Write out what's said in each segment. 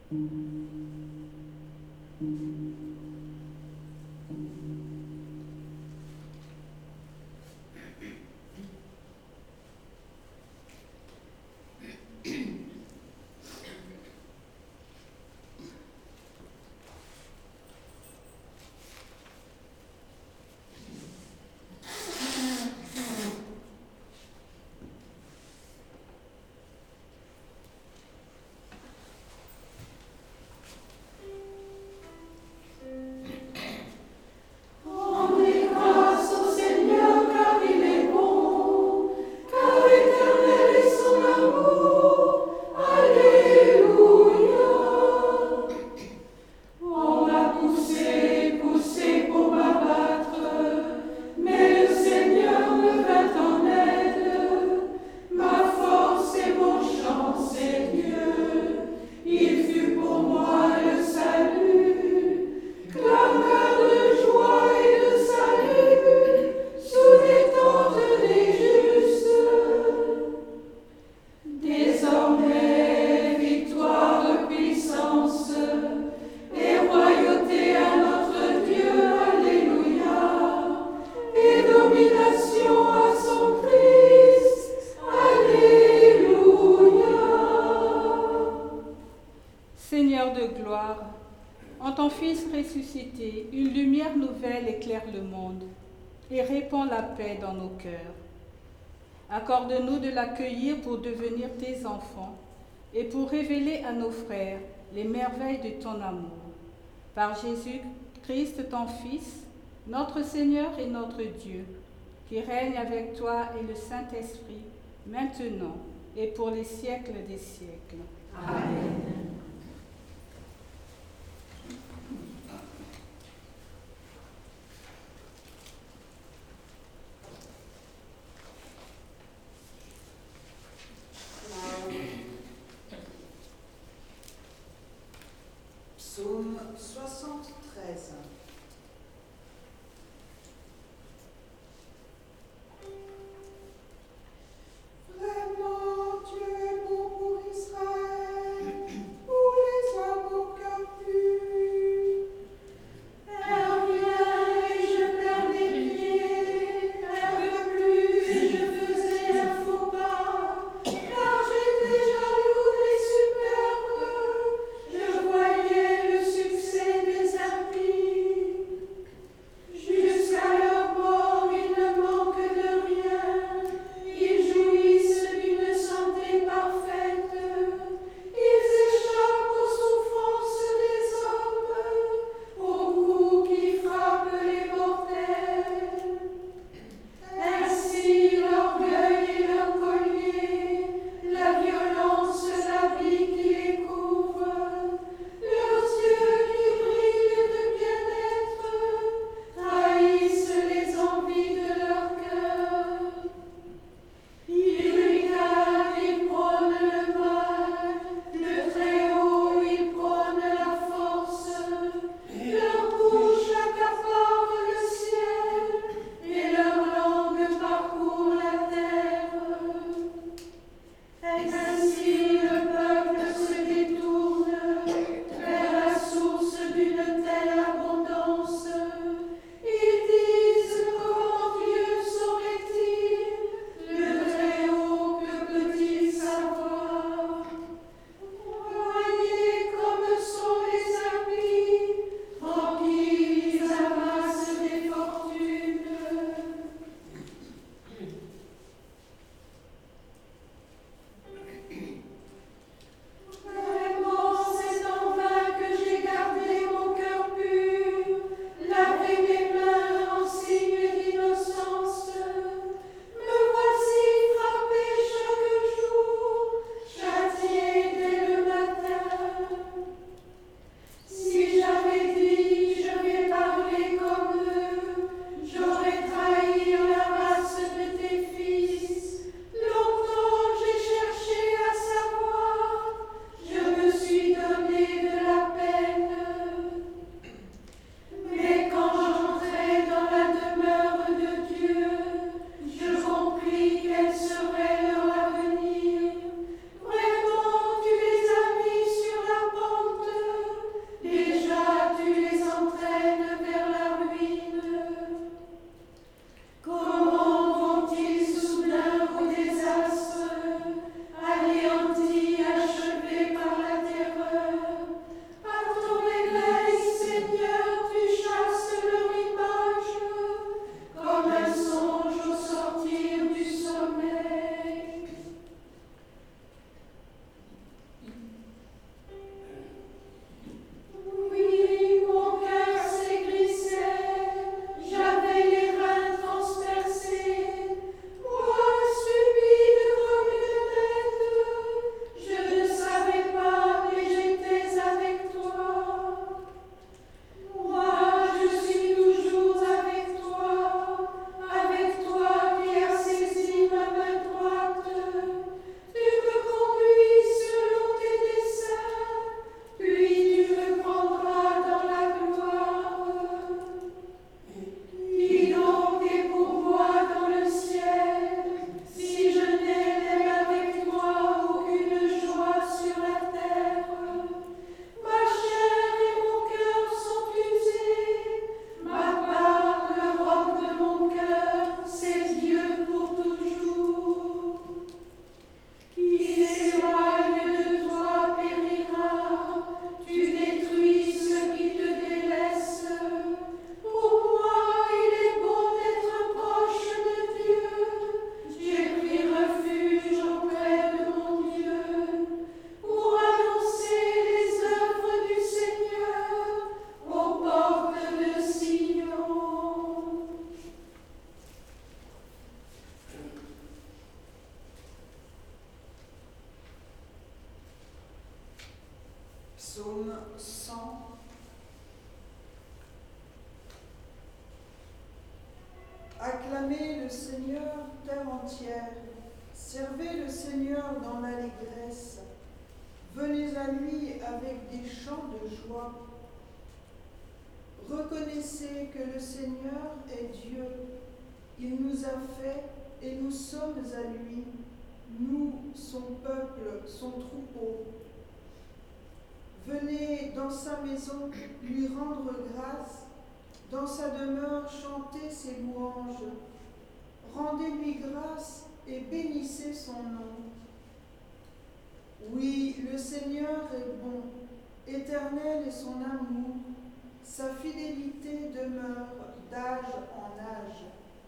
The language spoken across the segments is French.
Seigneur de gloire, en ton Fils ressuscité, une lumière nouvelle éclaire le monde et répand la paix dans nos cœurs. Accorde-nous de l'accueillir pour devenir tes enfants et pour révéler à nos frères les merveilles de ton amour. Par Jésus-Christ, ton Fils, notre Seigneur et notre Dieu, qui règne avec toi et le Saint-Esprit, maintenant et pour les siècles des siècles. Amen. Psaume 73. Vraiment, Dieu est bon pour Israël, pour les hommes au cœur pur. Rien et je perds les pieds, un peu plus je faisais un faux pas, car j'étais jaloux des superbes, je voyais le succès des impies. Jusqu'à leur mort, ils ne manquent de rien, ils jouissent d'une santé parfaite, ils échappent aux souffrances des hommes, aux coups qui frappent les mortels. Ainsi l'orgueil et leur collier, la violence, la vie qui les couvre, leurs yeux qui brillent de bien-être, trahissent les envies de leur cœur. Ils regardent, ils prônent le mal, le Très-Haut, ils prônent la force. Leur bouche accapare le ciel, et leur langue parcourt la terre. Ainsi le peuple se détourne vers la source d'une telle abondance. Ils disent: comment Dieu saurait-il? Le Très-Haut, que peut-il savoir? Voyez comme sont les impies, tranquilles, ils amassent des fortunes. Psaume 100. Acclamez le Seigneur, terre entière. Servez le Seigneur dans l'allégresse. Venez à lui avec des chants de joie. Reconnaissez que le Seigneur est Dieu. Il nous a fait et nous sommes à lui. Nous, son peuple, son troupeau. Venez dans sa maison lui rendre grâce. Dans sa demeure, chantez ses louanges. Rendez-lui grâce et bénissez son nom. Oui, le Seigneur est bon, éternel est son amour. Sa fidélité demeure d'âge en âge.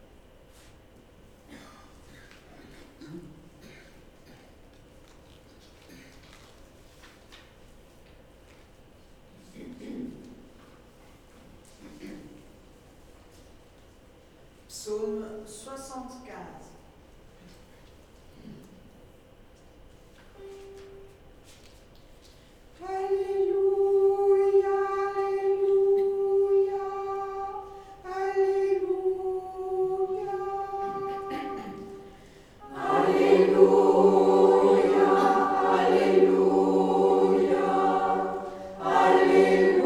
Psaume 75. Alléluia, Alléluia, Alléluia. Alléluia, Alléluia, Alléluia.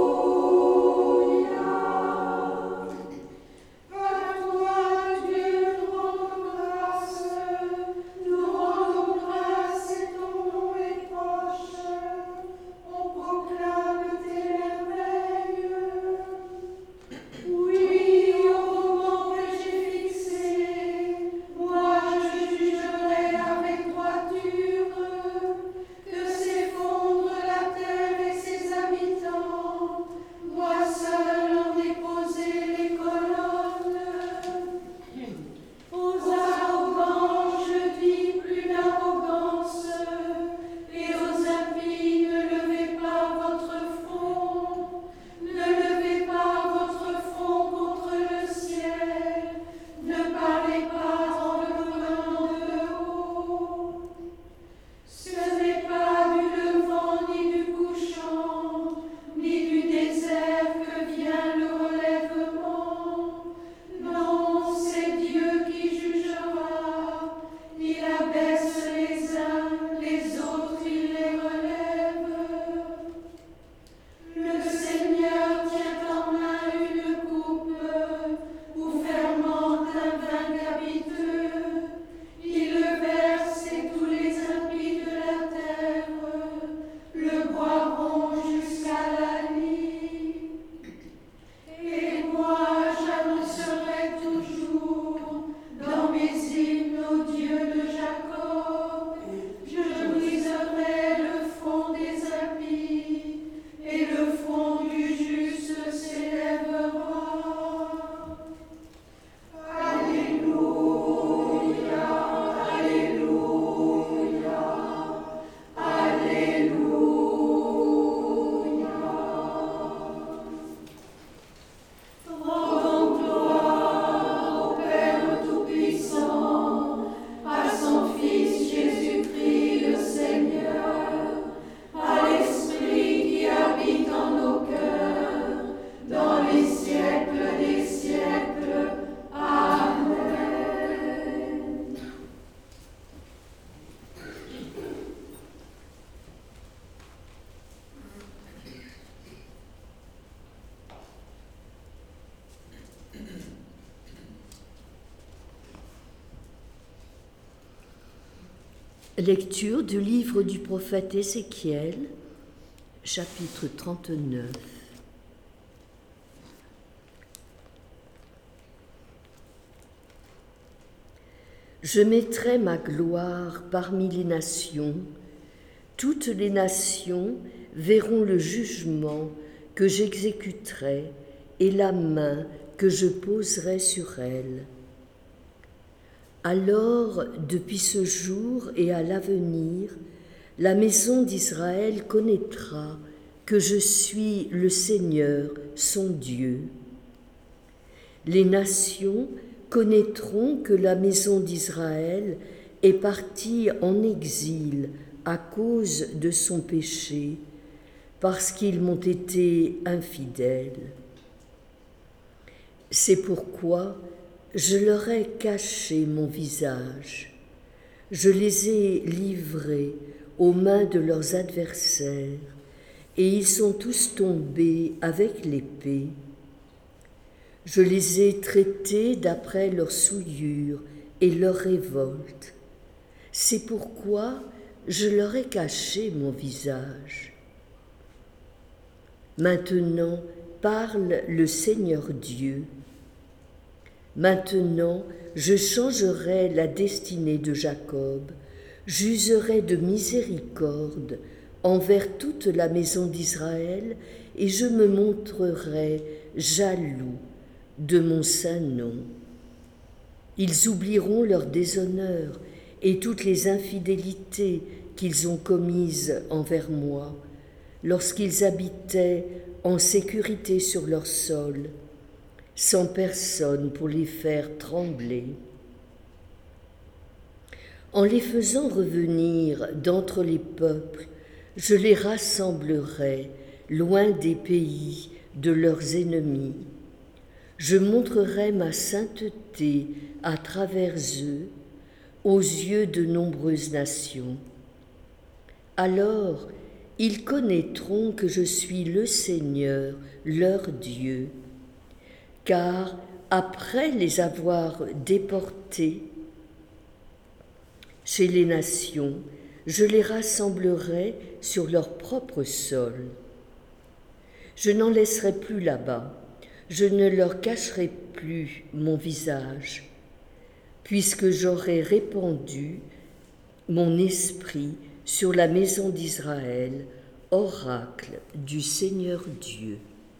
Lecture du livre du prophète Ézéchiel, chapitre 39. Je mettrai ma gloire parmi les nations. Toutes les nations verront le jugement que j'exécuterai et la main que je poserai sur elles. Alors, depuis ce jour et à l'avenir, la maison d'Israël connaîtra que je suis le Seigneur, son Dieu. Les nations connaîtront que la maison d'Israël est partie en exil à cause de son péché, parce qu'ils m'ont été infidèles. C'est pourquoi je leur ai caché mon visage. Je les ai livrés aux mains de leurs adversaires, et ils sont tous tombés avec l'épée. Je les ai traités d'après leur souillure et leur révolte. C'est pourquoi je leur ai caché mon visage. Maintenant parle le Seigneur Dieu. Maintenant je changerai la destinée de Jacob, j'userai de miséricorde envers toute la maison d'Israël, et je me montrerai jaloux de mon saint nom. Ils oublieront leur déshonneur et toutes les infidélités qu'ils ont commises envers moi, lorsqu'ils habitaient en sécurité sur leur sol, sans personne pour les faire trembler. En les faisant revenir d'entre les peuples, je les rassemblerai loin des pays de leurs ennemis. Je montrerai ma sainteté à travers eux, aux yeux de nombreuses nations. Alors, ils connaîtront que je suis le Seigneur, leur Dieu, car après les avoir déportés chez les nations, je les rassemblerai sur leur propre sol. Je n'en laisserai plus là-bas, je ne leur cacherai plus mon visage, puisque j'aurai répandu mon esprit sur la maison d'Israël, oracle du Seigneur Dieu.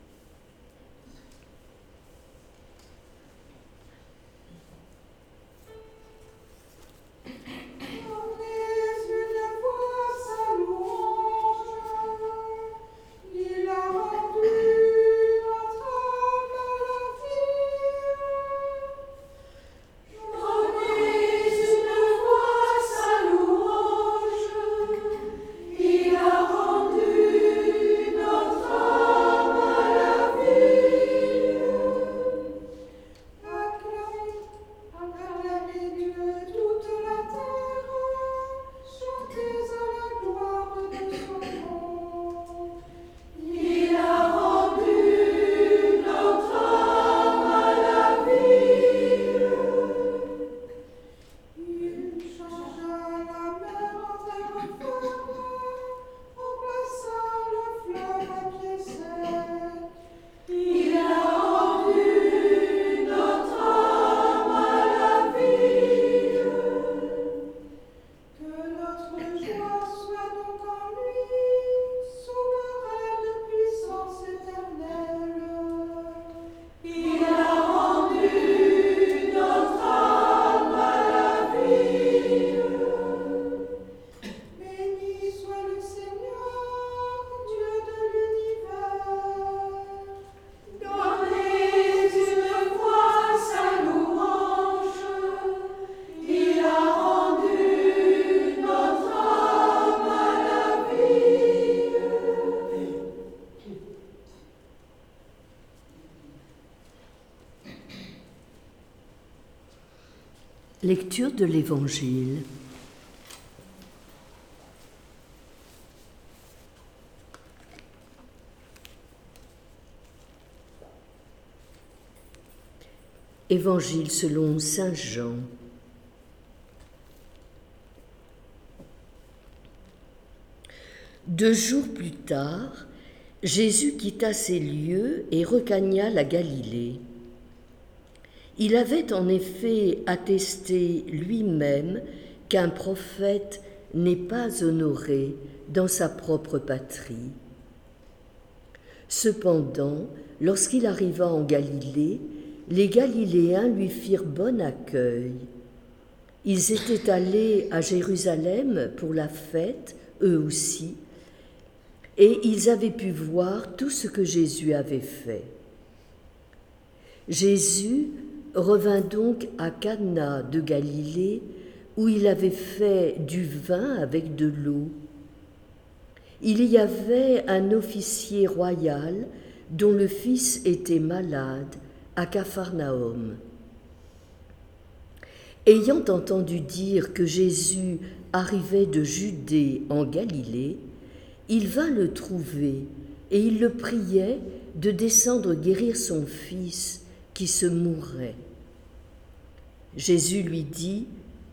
Lecture de l'Évangile. Évangile selon saint Jean. Deux jours plus tard, Jésus quitta ces lieux et regagna la Galilée. Il avait en effet attesté lui-même qu'un prophète n'est pas honoré dans sa propre patrie. Cependant, lorsqu'il arriva en Galilée, les Galiléens lui firent bon accueil. Ils étaient allés à Jérusalem pour la fête, eux aussi, et ils avaient pu voir tout ce que Jésus avait fait. Jésus revint donc à Cana de Galilée, où il avait fait du vin avec de l'eau. il y avait un officier royal dont le fils était malade à Capharnaüm. Ayant entendu dire que Jésus arrivait de Judée en Galilée, il vint le trouver et il le priait de descendre guérir son fils qui se mourait. Jésus lui dit :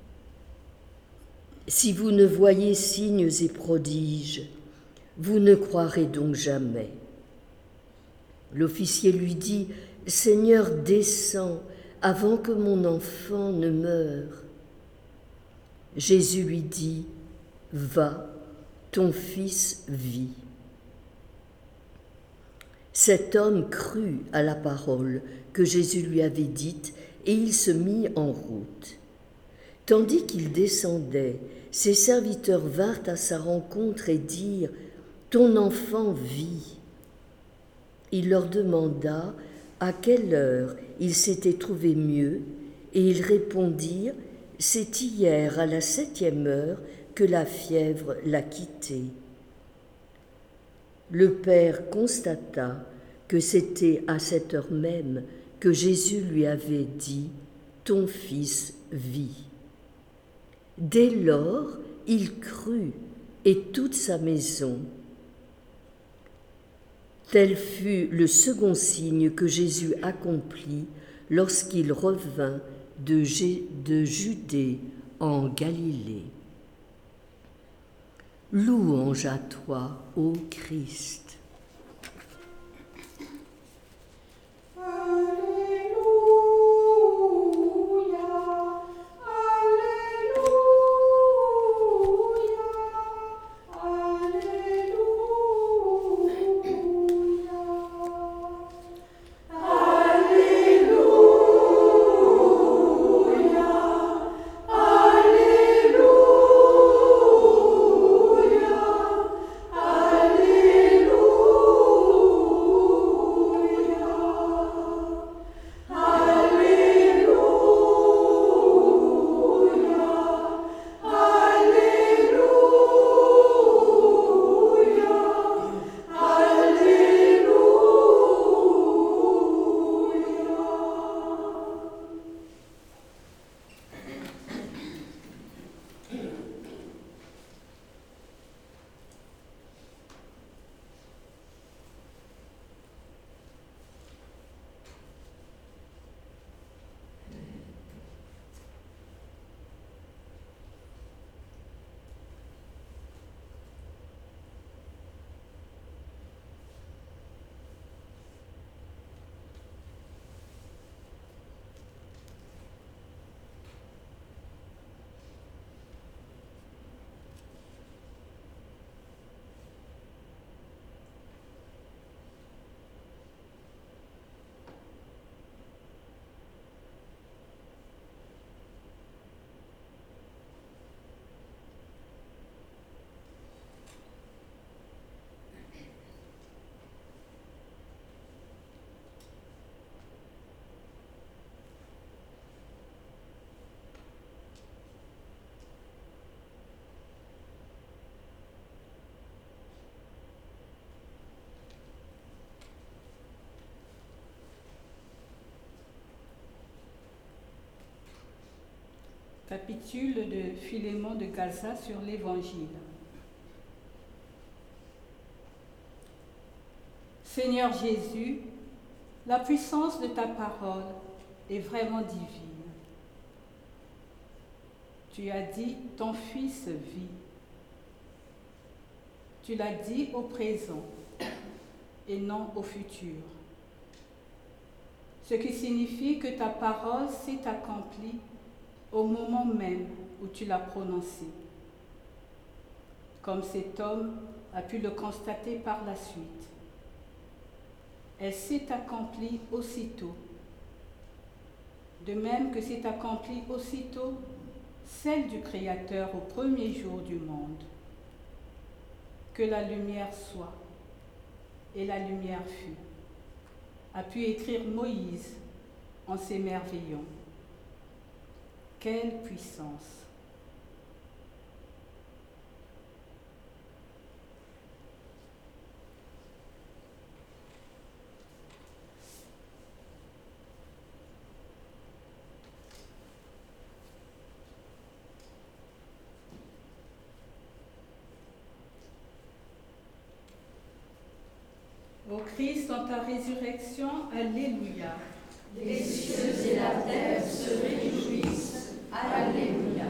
« Si vous ne voyez signes et prodiges, vous ne croirez donc jamais. » L'officier lui dit : « Seigneur, descends avant que mon enfant ne meure. » Jésus lui dit : « Va, ton fils vit. » Cet homme crut à la parole que Jésus lui avait dite et il se mit en route. Tandis qu'il descendait, ses serviteurs vinrent à sa rencontre et dirent : « Ton enfant vit. » Il leur demanda à quelle heure il s'était trouvé mieux, et ils répondirent : « C'est hier à la 7e heure que la fièvre l'a quitté. » Le père constata que c'était à cette heure même que Jésus lui avait dit : « Ton fils vit. » Dès lors, il crut, et toute sa maison. Tel fut le second signe que Jésus accomplit lorsqu'il revint de Judée en Galilée. Louange à toi, ô Christ. Capitule de Philémon de Gaza sur l'Évangile. Seigneur Jésus, la puissance de ta parole est vraiment divine. Tu as dit, ton fils vit. Tu l'as dit au présent et non au futur. Ce qui signifie que ta parole s'est accomplie au moment même où tu l'as prononcée, comme cet homme a pu le constater par la suite. Elle s'est accomplie aussitôt, de même que s'est accomplie aussitôt celle du Créateur au premier jour du monde. Que la lumière soit, et la lumière fut, a pu écrire Moïse en s'émerveillant. Quelle puissance! Ô Christ, en ta résurrection, Alléluia. Les cieux et la terre se réjouissent. Alléluia.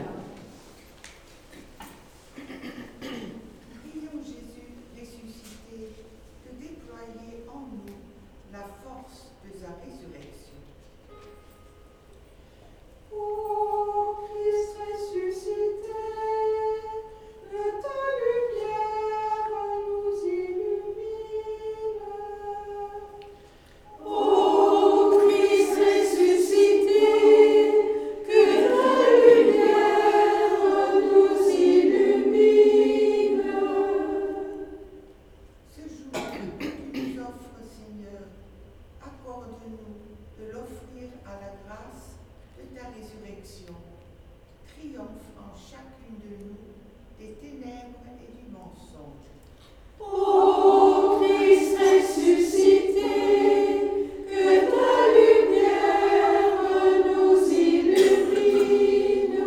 Prions Jésus ressuscité de déployer en nous la force de sa résurrection. Ô Christ ressuscité, que ta lumière nous illumine. Ô Christ ressuscité, que ta lumière nous illumine. Ce jour que tu nous offres, Seigneur, accorde-nous de l'offrir à la grâce de ta résurrection. Triomphe en chacune de nous des ténèbres et du mensonge. Ô Christ ressuscité, que ta lumière nous illumine.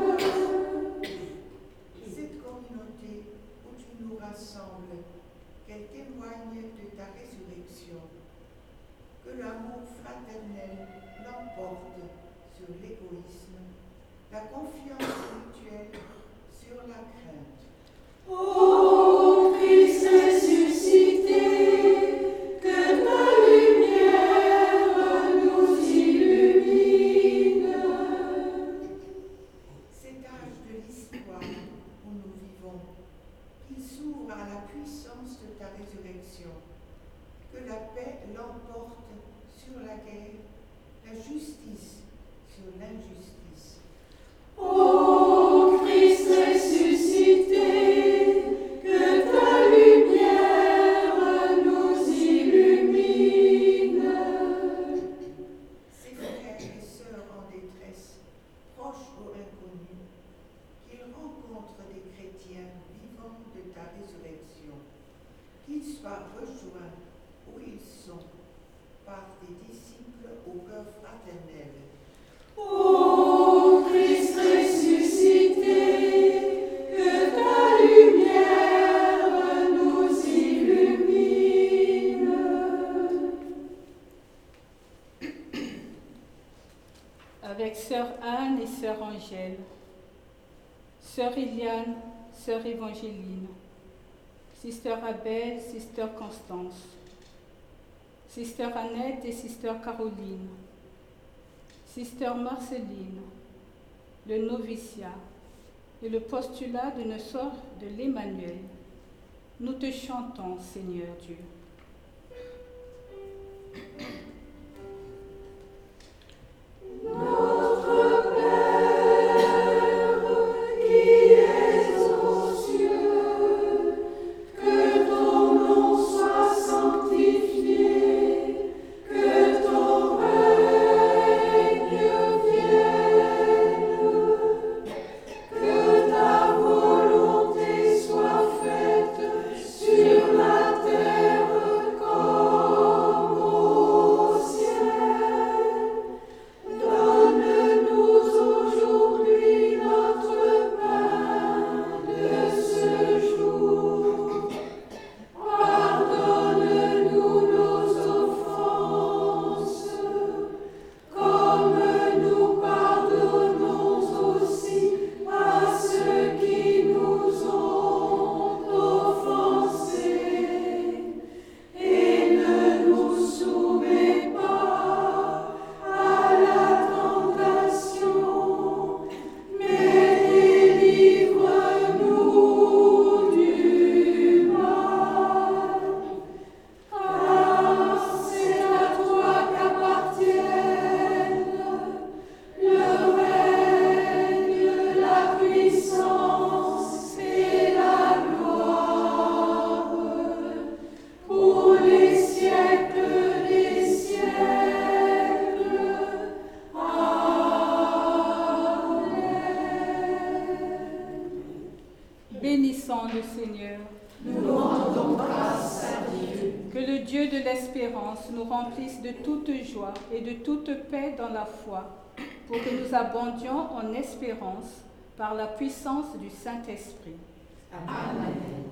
Cette communauté où tu nous rassembles, qu'elle témoigne de ta résurrection. Que l'amour fraternel l'emporte sur l'égoïsme, la confiance mutuelle sur la crainte. Ô Christ ressuscité, que ta lumière nous illumine. Cet âge de l'histoire où nous vivons, qu'il s'ouvre à la puissance de ta résurrection. Que la paix l'emporte sur la guerre, la justice sur l'injustice. Ô Christ ressuscité, que ta lumière nous illumine. Ces frères et sœurs en détresse, proches ou inconnus, qu'ils rencontrent des chrétiens vivants de ta résurrection, qu'ils soient rejoints où ils sont par des disciples au cœur fraternel. Ô Christ ressuscité, que ta lumière nous illumine. Avec sœur Anne et sœur Angèle, sœur Iliane, sœur Évangéline, sister Abel, sister Constance, sister Annette et sister Caroline, sister Marceline, le noviciat et le postulat de nos sœurs de l'Emmanuel, nous te chantons, Seigneur Dieu. Notre Père, qui es aux cieux, que ton nom soit sanctifié, que ton règne vienne, que ta volonté soit faite sur la terre comme au ciel. Donne-nous aujourd'hui notre pain de ce jour. Pardonne-nous nos offenses, comme nous pardonnons aussi à ceux qui nous ont offensés. Et ne nous soumets pas à la tentation, mais délivre-nous du mal. Car c'est à toi qu'appartiennent le règne, la puissance et la gloire pour les siècles des siècles. Bénissons le Seigneur. Nous rendons grâce à Dieu. Que le Dieu de l'espérance nous remplisse de toute joie et de toute paix dans la foi, pour que nous abondions en espérance par la puissance du Saint-Esprit. Amen.